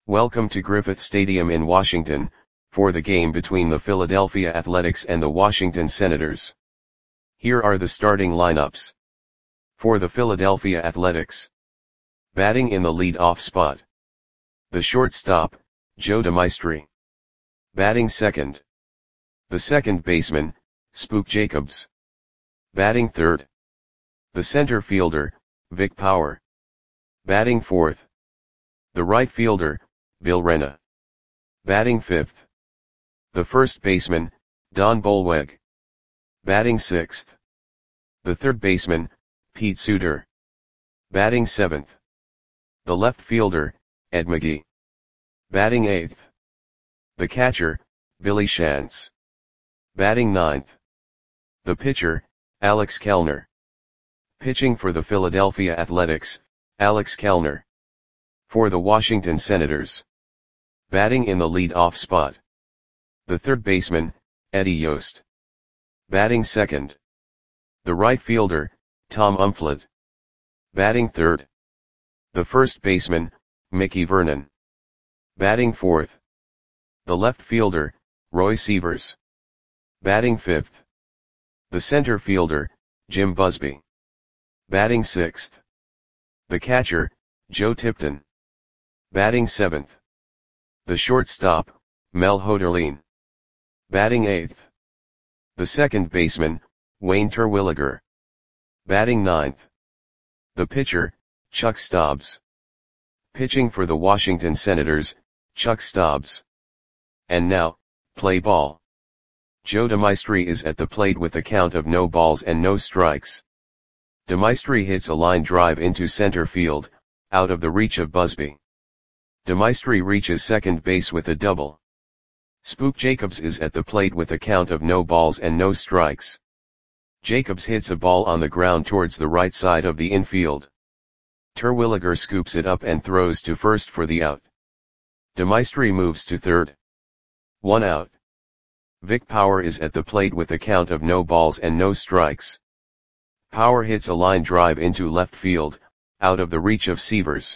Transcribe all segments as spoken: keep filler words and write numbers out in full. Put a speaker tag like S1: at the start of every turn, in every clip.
S1: Welcome to Griffith Stadium in Washington, for the game between the Philadelphia Athletics and the Washington Senators. Here are the starting lineups. For the Philadelphia Athletics. Batting in the lead-off spot. The shortstop, Joe DeMaestri. Batting second. The second baseman, Spook Jacobs. Batting third. The center fielder, Vic Power. Batting fourth. The right fielder, Bill Rena. Batting fifth. The first baseman, Don Bolweg. Batting sixth. The third baseman, Pete Suter. Batting seventh. The left fielder, Ed McGee. Batting eighth. The catcher, Billy Shantz. Batting ninth. The pitcher, Alex Kellner. Pitching for the Philadelphia Athletics, Alex Kellner. For the Washington Senators. Batting in the lead-off spot. The third baseman, Eddie Yost. Batting second. The right fielder, Tom Umflett. Batting third. The first baseman, Mickey Vernon. Batting fourth. The left fielder, Roy Sievers. Batting fifth. The center fielder, Jim Busby. Batting sixth. The catcher, Joe Tipton. Batting seventh. The shortstop, Mel Hoderline. Batting eighth. The second baseman, Wayne Terwilliger. Batting ninth. The pitcher, Chuck Stobbs. Pitching for the Washington Senators, Chuck Stobbs. And now, play ball. Joe DeMaestri is at the plate with a count of no balls and no strikes. DeMaestri hits a line drive into center field, out of the reach of Busby. DeMaestri reaches second base with a double. Spook Jacobs is at the plate with a count of no balls and no strikes. Jacobs hits a ball on the ground towards the right side of the infield. Terwilliger scoops it up and throws to first for the out. DeMaestri moves to third. One out. Vic Power is at the plate with a count of no balls and no strikes. Power hits a line drive into left field, out of the reach of Sievers.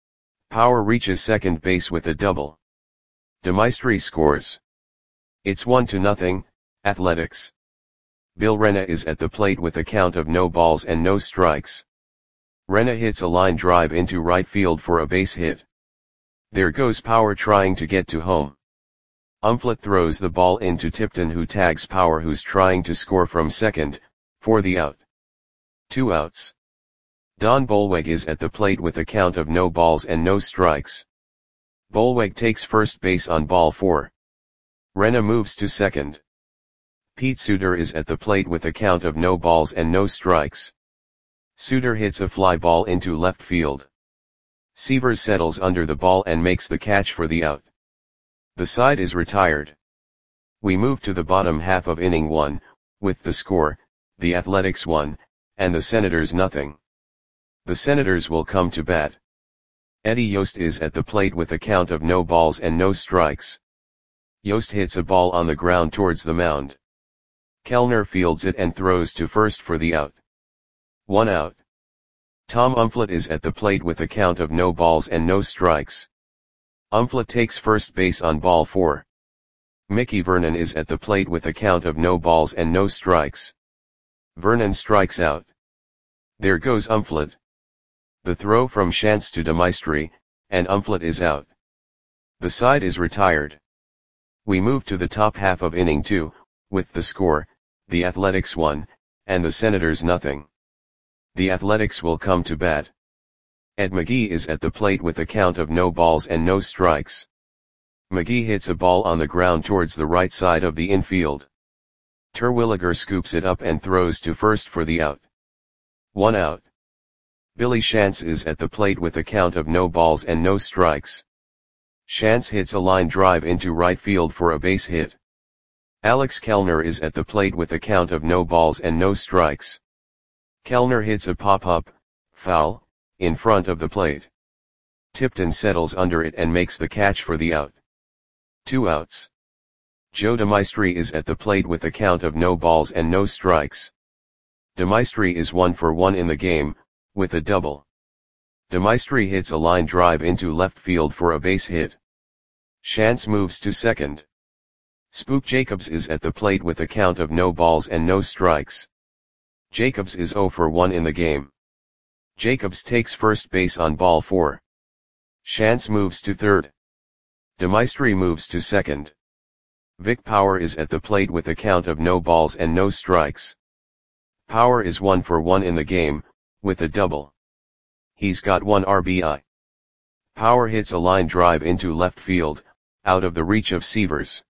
S1: Power reaches second base with a double. DeMaestri scores. It's one to nothing, Athletics. Bill Rena is at the plate with a count of no balls and no strikes. Rena hits a line drive into right field for a base hit. There goes Power trying to get to home. Umflett throws the ball into Tipton, who tags Power, who's trying to score from second, for the out. Two outs. Don Bolweg is at the plate with a count of no balls and no strikes. Bolweg takes first base on ball four. Rena moves to second. Pete Suter is at the plate with a count of no balls and no strikes. Suter hits a fly ball into left field. Sievers settles under the ball and makes the catch for the out. The side is retired. We move to the bottom half of inning one, with the score, the Athletics one, and the Senators nothing. The Senators will come to bat. Eddie Yost is at the plate with a count of no balls and no strikes. Yost hits a ball on the ground towards the mound. Kellner fields it and throws to first for the out. One out. Tom Umflett is at the plate with a count of no balls and no strikes. Umflett takes first base on ball four. Mickey Vernon is at the plate with a count of no balls and no strikes. Vernon strikes out. There goes Umflett. The throw from Shantz to DeMaestri, and Umflett is out. The side is retired. We move to the top half of inning two, with the score, the Athletics one, and the Senators nothing. The Athletics will come to bat. Ed McGee is at the plate with a count of no balls and no strikes. McGee hits a ball on the ground towards the right side of the infield. Terwilliger scoops it up and throws to first for the out. One out. Billy Shantz is at the plate with a count of no balls and no strikes. Shantz hits a line drive into right field for a base hit. Alex Kellner is at the plate with a count of no balls and no strikes. Kellner hits a pop-up, foul, in front of the plate. Tipton settles under it and makes the catch for the out. Two outs. Joe DeMaestri is at the plate with a count of no balls and no strikes. DeMaestri is one for one in the game, with a double. Demaistre hits a line drive into left field for a base hit. Chance moves to second. Spook Jacobs is at the plate with a count of no balls and no strikes. Jacobs is zero for one in the game. Jacobs takes first base on ball four. Chance moves to third. Demaistre moves to second. Vic Power is at the plate with a count of no balls and no strikes. Power is one for one in the game, with a double. He's got one R B I. Power hits a line drive into left field, out of the reach of Sievers.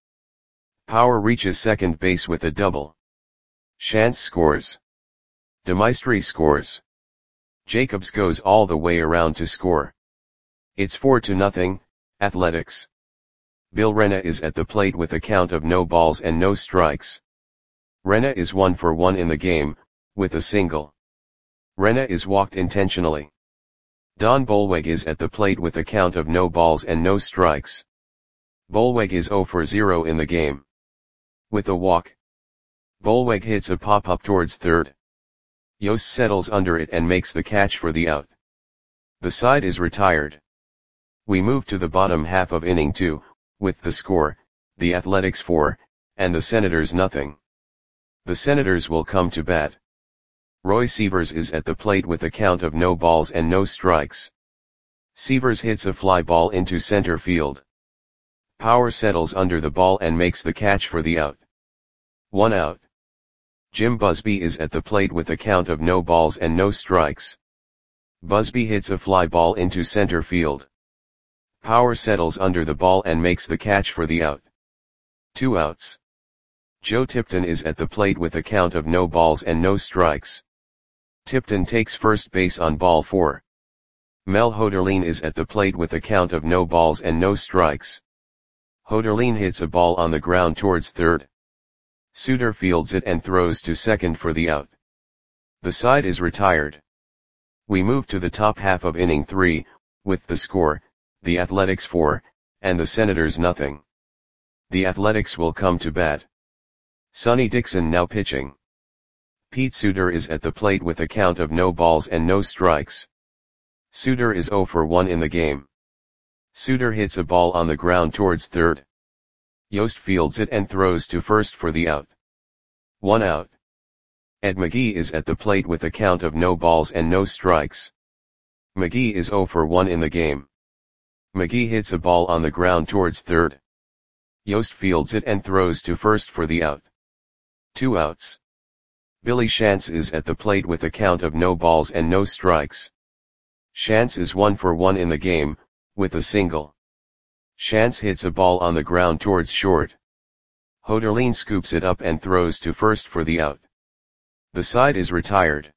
S1: Power reaches second base with a double. Chance scores. Demaistre scores. Jacobs goes all the way around to score. It's four to nothing, Athletics. Bill Rena is at the plate with a count of no balls and no strikes. Rena is one for one in the game, with a single. Rena is walked intentionally. Don Bolweg is at the plate with a count of no balls and no strikes. Bolweg is zero for zero in the game. With a walk. Bolweg hits a pop-up towards third. Yost settles under it and makes the catch for the out. The side is retired. We move to the bottom half of inning two, with the score, the Athletics four, and the Senators nothing. The Senators will come to bat. Roy Sievers is at the plate with a count of no balls and no strikes. Sievers hits a fly ball into center field. Power settles under the ball and makes the catch for the out. One out. Jim Busby is at the plate with a count of no balls and no strikes. Busby hits a fly ball into center field. Power settles under the ball and makes the catch for the out. Two outs. Joe Tipton is at the plate with a count of no balls and no strikes. Tipton takes first base on ball four. Mel Hoderlin is at the plate with a count of no balls and no strikes. Hoderlin hits a ball on the ground towards third. Suter fields it and throws to second for the out. The side is retired. We move to the top half of inning three, with the score, the Athletics four, and the Senators nothing. The Athletics will come to bat. Sonny Dixon now pitching. Pete Suter is at the plate with a count of no balls and no strikes. Suter is zero for one in the game. Suter hits a ball on the ground towards third. Yost fields it and throws to first for the out. One out. Ed McGee is at the plate with a count of no balls and no strikes. McGee is zero for one in the game. McGee hits a ball on the ground towards third. Yost fields it and throws to first for the out. Two outs. Billy Shantz is at the plate with a count of no balls and no strikes. Shantz is one for one in the game, with a single. Shantz hits a ball on the ground towards short. Hoderlin scoops it up and throws to first for the out. The side is retired.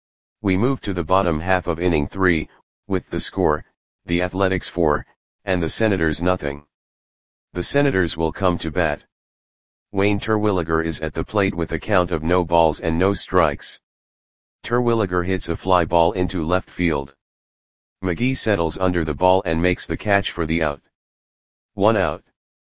S1: We move to the bottom half of inning three, with the score, the Athletics four, and the Senators nothing. The Senators will come to bat. Wayne Terwilliger is at the plate with a count of no balls and no strikes. Terwilliger hits a fly ball into left field. McGee settles under the ball and makes the catch for the out. One out.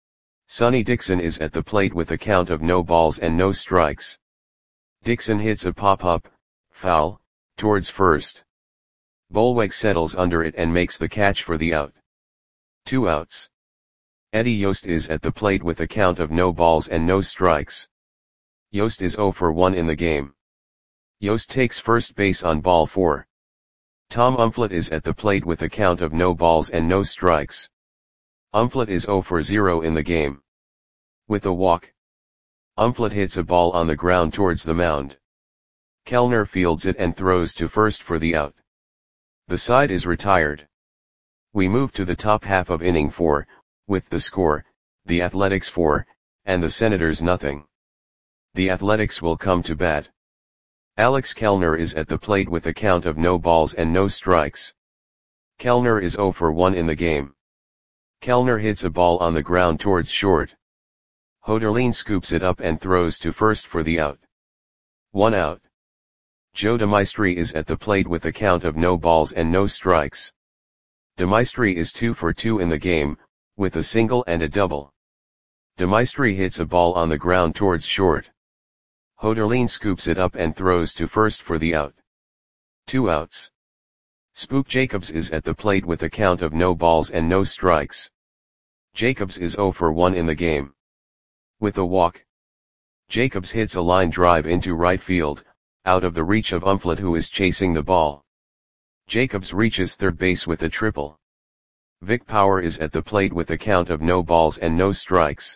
S1: Sonny Dixon is at the plate with a count of no balls and no strikes. Dixon hits a pop-up, foul, towards first. Bolweg settles under it and makes the catch for the out. Two outs. Eddie Yost is at the plate with a count of no balls and no strikes. Yost is zero for one in the game. Yost takes first base on ball four. Tom Umflett is at the plate with a count of no balls and no strikes. Umflett is zero for zero in the game. With a walk. Umflett hits a ball on the ground towards the mound. Kellner fields it and throws to first for the out. The side is retired. We move to the top half of inning four, with the score, the Athletics four, and the Senators nothing. The Athletics will come to bat. Alex Kellner is at the plate with a count of no balls and no strikes. Kellner is zero for one in the game. Kellner hits a ball on the ground towards short. Hoderlin scoops it up and throws to first for the out. One out. Joe Demaistre is at the plate with a count of no balls and no strikes. Demaistre is two for two in the game, with a single and a double. Demaistre hits a ball on the ground towards short. Hoderlin scoops it up and throws to first for the out. Two outs. Spook Jacobs is at the plate with a count of no balls and no strikes. Jacobs is zero for one in the game. With a walk, Jacobs hits a line drive into right field, out of the reach of Umflett, who is chasing the ball. Jacobs reaches third base with a triple. Vic Power is at the plate with a count of no balls and no strikes.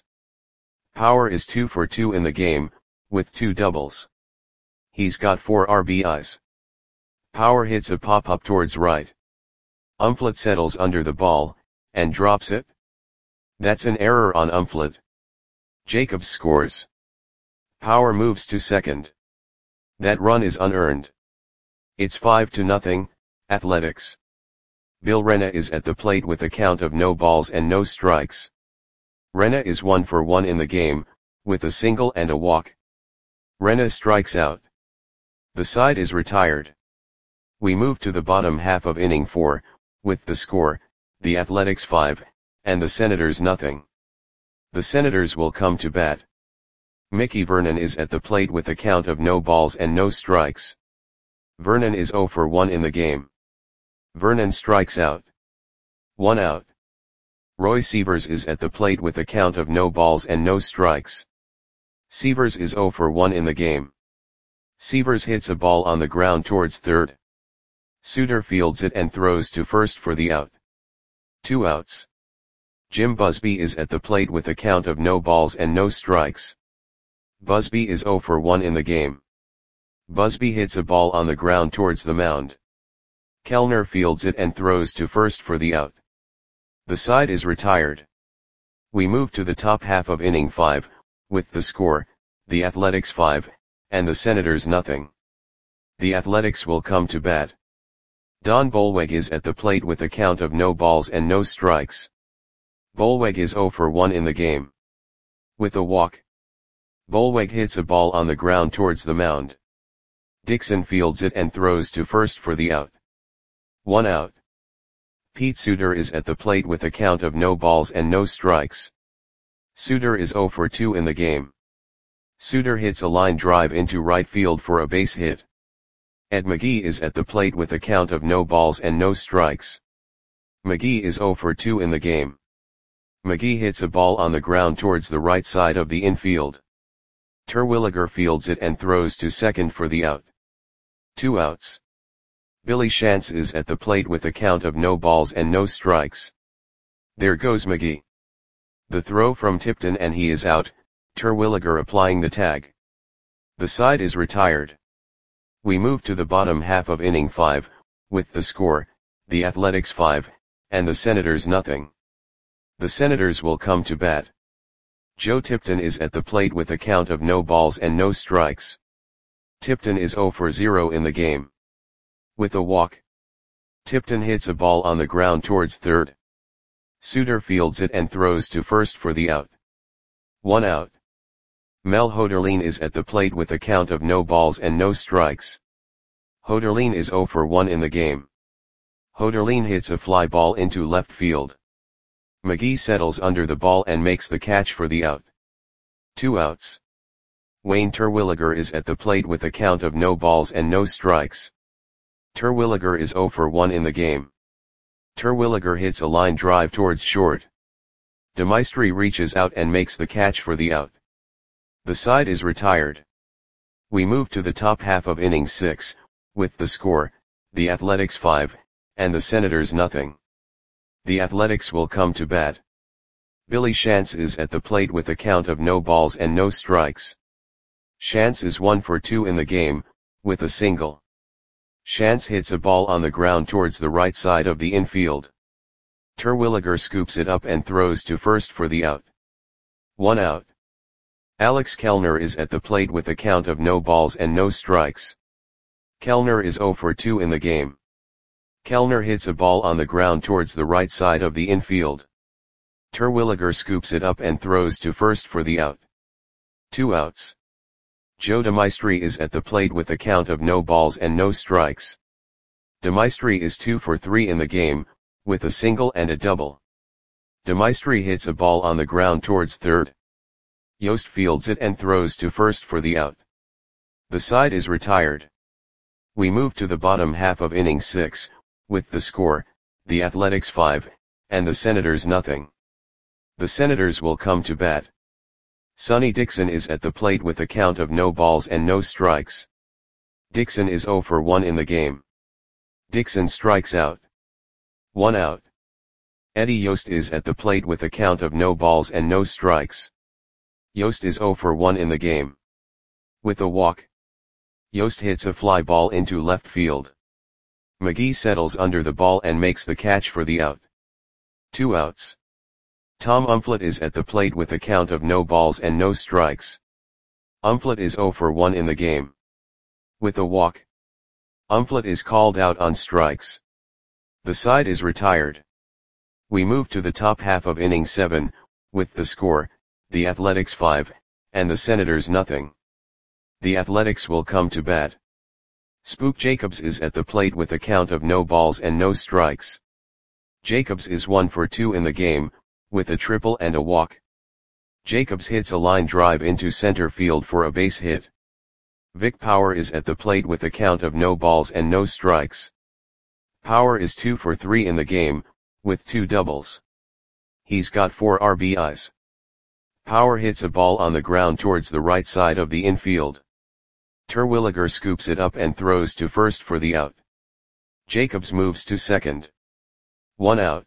S1: Power is two for two in the game, with two doubles. He's got four R B Is. Power hits a pop-up towards right. Umflett settles under the ball, and drops it. That's an error on Umflett. Jacobs scores. Power moves to second. That run is unearned. It's five to nothing, Athletics. Bill Rena is at the plate with a count of no balls and no strikes. Rena is one for one in the game, with a single and a walk. Rena strikes out. The side is retired. We move to the bottom half of inning four, with the score, the Athletics five, and the Senators nothing. The Senators will come to bat. Mickey Vernon is at the plate with a count of no balls and no strikes. Vernon is zero for one in the game. Vernon strikes out. One out. Roy Sievers is at the plate with a count of no balls and no strikes. Sievers is zero for one in the game. Sievers hits a ball on the ground towards third. Suter fields it and throws to first for the out. Two outs. Jim Busby is at the plate with a count of no balls and no strikes. Busby is zero for one in the game. Busby hits a ball on the ground towards the mound. Kellner fields it and throws to first for the out. The side is retired. We move to the top half of inning five, with the score, the Athletics five, and the Senators nothing. The Athletics will come to bat. Don Bolweg is at the plate with a count of no balls and no strikes. Bolweg is zero for one in the game. With a walk, Bolweg hits a ball on the ground towards the mound. Dixon fields it and throws to first for the out. One out. Pete Suter is at the plate with a count of no balls and no strikes. Suter is zero for two in the game. Suter hits a line drive into right field for a base hit. Ed McGee is at the plate with a count of no balls and no strikes. McGee is zero for two in the game. McGee hits a ball on the ground towards the right side of the infield. Terwilliger fields it and throws to second for the out. Two outs. Billy Shantz is at the plate with a count of no balls and no strikes. There goes McGee. The throw from Tipton and he is out, Terwilliger applying the tag. The side is retired. We move to the bottom half of inning five, with the score, the Athletics five, and the Senators nothing. The Senators will come to bat. Joe Tipton is at the plate with a count of no balls and no strikes. Tipton is zero for zero in the game. With a walk, Tipton hits a ball on the ground towards third. Suter fields it and throws to first for the out. One out. Mel Hoderlin is at the plate with a count of no balls and no strikes. Hoderlin is zero for one in the game. Hoderlin hits a fly ball into left field. McGee settles under the ball and makes the catch for the out. Two outs. Wayne Terwilliger is at the plate with a count of no balls and no strikes. Terwilliger is zero for one in the game. Terwilliger hits a line drive towards short. DeMaestri reaches out and makes the catch for the out. The side is retired. We move to the top half of inning six, with the score, the Athletics five, and the Senators nothing. The Athletics will come to bat. Billy Shantz is at the plate with a count of no balls and no strikes. Shantz is one for two in the game, with a single. Shantz hits a ball on the ground towards the right side of the infield. Terwilliger scoops it up and throws to first for the out. One out. Alex Kellner is at the plate with a count of no balls and no strikes. Kellner is zero for two in the game. Kellner hits a ball on the ground towards the right side of the infield. Terwilliger scoops it up and throws to first for the out. Two outs. Joe DeMaestri is at the plate with a count of no balls and no strikes. DeMaestri is two for three in the game, with a single and a double. DeMaestri hits a ball on the ground towards third. Yost fields it and throws to first for the out. The side is retired. We move to the bottom half of inning six, with the score, the Athletics five, and the Senators nothing. The Senators will come to bat. Sonny Dixon is at the plate with a count of no balls and no strikes. Dixon is zero for one in the game. Dixon strikes out. One out. Eddie Yost is at the plate with a count of no balls and no strikes. Yost is zero for one in the game. With a walk, Yost hits a fly ball into left field. McGee settles under the ball and makes the catch for the out. Two outs. Tom Umflett is at the plate with a count of no balls and no strikes. Umflett is zero for one in the game. With a walk, Umflett is called out on strikes. The side is retired. We move to the top half of inning seven, with the score, the Athletics five, and the Senators nothing. The Athletics will come to bat. Spook Jacobs is at the plate with a count of no balls and no strikes. Jacobs is one for two in the game, with a triple and a walk. Jacobs hits a line drive into center field for a base hit. Vic Power is at the plate with a count of no balls and no strikes. Power is two for three in the game, with two doubles. He's got four R B Is. Power hits a ball on the ground towards the right side of the infield. Terwilliger scoops it up and throws to first for the out. Jacobs moves to second. One out.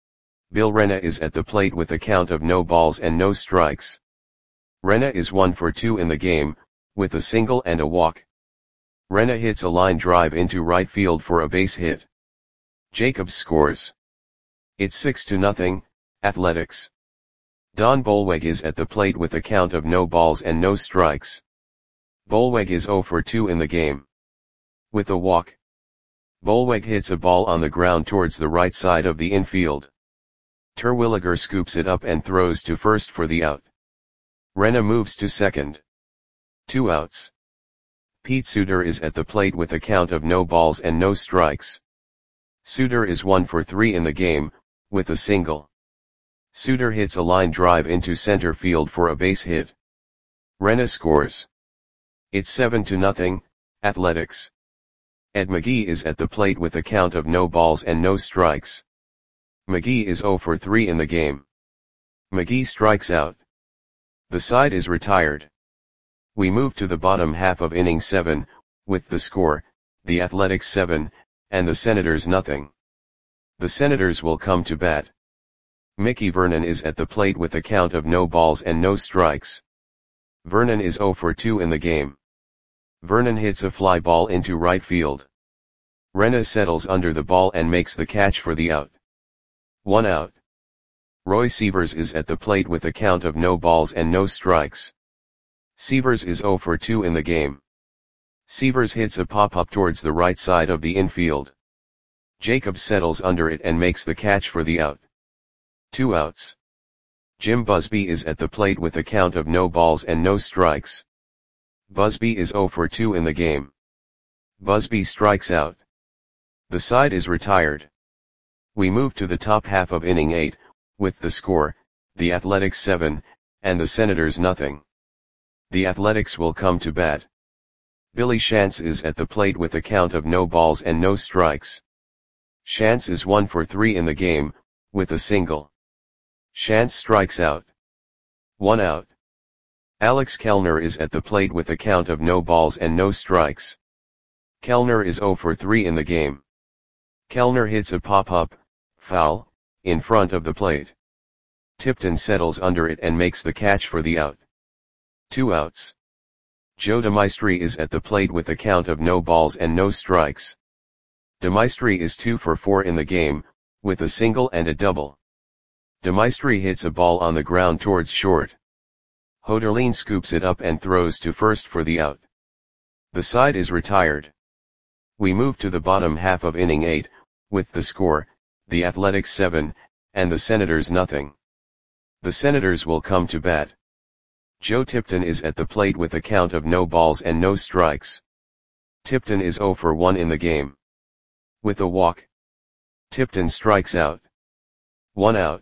S1: Bill Rena is at the plate with a count of no balls and no strikes. Rena is one for two in the game, with a single and a walk. Rena hits a line drive into right field for a base hit. Jacobs scores. It's six to nothing, Athletics. Don Bolweg is at the plate with a count of no balls and no strikes. Bolweg is zero for two in the game. With a walk, Bolweg hits a ball on the ground towards the right side of the infield. Terwilliger scoops it up and throws to first for the out. Rena moves to second. Two outs. Pete Suter is at the plate with a count of no balls and no strikes. Suter is one for three in the game, with a single. Suter hits a line drive into center field for a base hit. Rena scores. It's seven to nothing, Athletics. Ed McGee is at the plate with a count of no balls and no strikes. McGee is zero for three in the game. McGee strikes out. The side is retired. We move to the bottom half of inning seven, with the score, the Athletics seven, and the Senators nothing. The Senators will come to bat. Mickey Vernon is at the plate with a count of no balls and no strikes. Vernon is zero for two in the game. Vernon hits a fly ball into right field. Rena settles under the ball and makes the catch for the out. One out. Roy Sievers is at the plate with a count of no balls and no strikes. Sievers is zero for two in the game. Sievers hits a pop-up towards the right side of the infield. Jacobs settles under it and makes the catch for the out. Two outs. Jim Busby is at the plate with a count of no balls and no strikes. Busby is zero for two in the game. Busby strikes out. The side is retired. We move to the top half of inning eight, with the score, the Athletics seven, and the Senators nothing. The Athletics will come to bat. Billy Shantz is at the plate with a count of no balls and no strikes. Shantz is one for three in the game, with a single. Shantz strikes out. One out. Alex Kellner is at the plate with a count of no balls and no strikes. Kellner is zero for three in the game. Kellner hits a pop-up, foul, in front of the plate. Tipton settles under it and makes the catch for the out. Two outs. Joe DeMaestri is at the plate with a count of no balls and no strikes. DeMaestri is two for four in the game, with a single and a double. DeMaestri hits a ball on the ground towards short. Hoderlin scoops it up and throws to first for the out. The side is retired. We move to the bottom half of inning eight, with the score, the Athletics seven, and the Senators nothing. The Senators will come to bat. Joe Tipton is at the plate with a count of no balls and no strikes. Tipton is zero for one in the game. With a walk, Tipton strikes out. One out.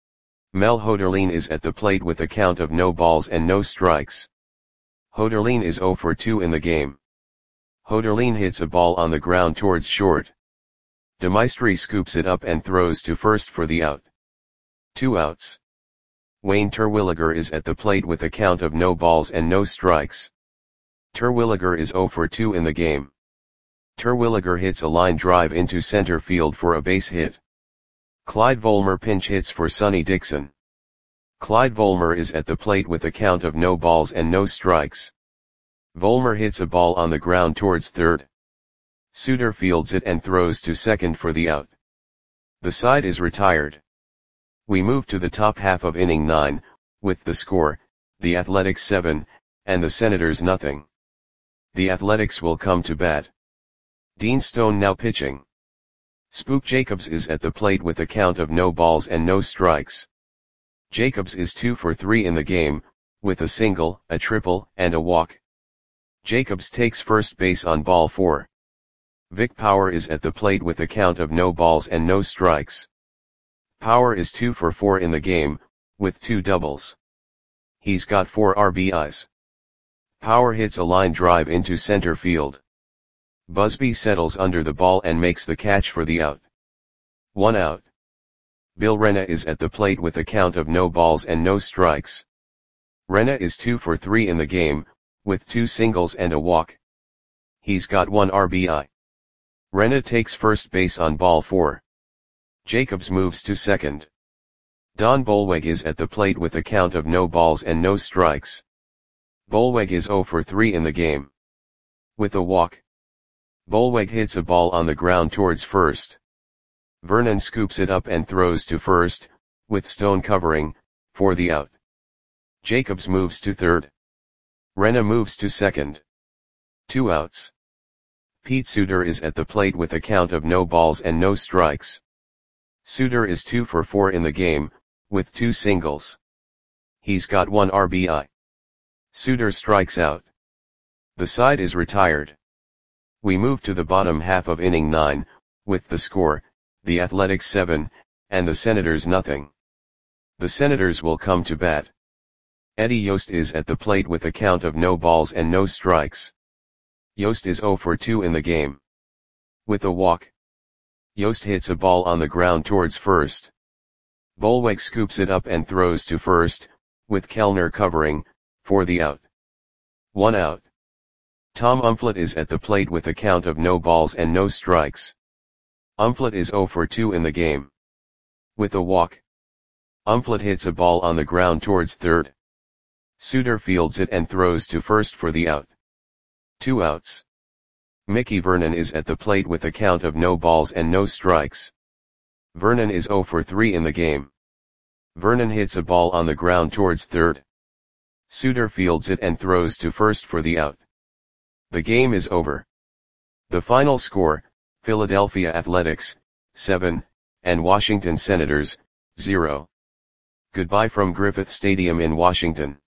S1: Mel Hoderlin is at the plate with a count of no balls and no strikes. Hoderlin is zero for two in the game. Hoderlin hits a ball on the ground towards short. DeMaestri scoops it up and throws to first for the out. Two outs. Wayne Terwilliger is at the plate with a count of no balls and no strikes. Terwilliger is oh for two in the game. Terwilliger hits a line drive into center field for a base hit. Clyde Volmer pinch hits for Sonny Dixon. Clyde Volmer is at the plate with a count of no balls and no strikes. Volmer hits a ball on the ground towards third. Suter fields it and throws to second for the out. The side is retired. We move to the top half of inning nine, with the score, the Athletics seven, and the Senators nothing. The Athletics will come to bat. Dean Stone now pitching. Spook Jacobs is at the plate with a count of no balls and no strikes. Jacobs is two for three in the game, with a single, a triple, and a walk. Jacobs takes first base on ball four. Vic Power is at the plate with a count of no balls and no strikes. Power is two for four in the game, with two doubles. He's got four R B Is. Power hits a line drive into center field. Busby settles under the ball and makes the catch for the out. One out. Bill Rena is at the plate with a count of no balls and no strikes. Rena is two for three in the game, with two singles and a walk. He's got one R B I. Rena takes first base on ball four. Jacobs moves to second. Don Bolweg is at the plate with a count of no balls and no strikes. Bolweg is oh for three in the game. With a walk. Bolweg hits a ball on the ground towards first. Vernon scoops it up and throws to first, with Stone covering, for the out. Jacobs moves to third. Rena moves to second. Two outs. Pete Suter is at the plate with a count of no balls and no strikes. Suter is two for four in the game, with two singles. He's got one R B I. Suter strikes out. The side is retired. We move to the bottom half of inning nine, with the score, the Athletics seven, and the Senators nothing. The Senators will come to bat. Eddie Yost is at the plate with a count of no balls and no strikes. Yost is oh for two in the game. With a walk. Yost hits a ball on the ground towards first. Bolweg scoops it up and throws to first, with Kellner covering, for the out. One out. Tom Umflett is at the plate with a count of no balls and no strikes. Umflett is oh for two in the game. With a walk. Umflett hits a ball on the ground towards third. Suter fields it and throws to first for the out. Two outs. Mickey Vernon is at the plate with a count of no balls and no strikes. Vernon is oh for three in the game. Vernon hits a ball on the ground towards third. Suter fields it and throws to first for the out. The game is over. The final score, Philadelphia Athletics, seven, and Washington Senators, zero. Goodbye from Griffith Stadium in Washington.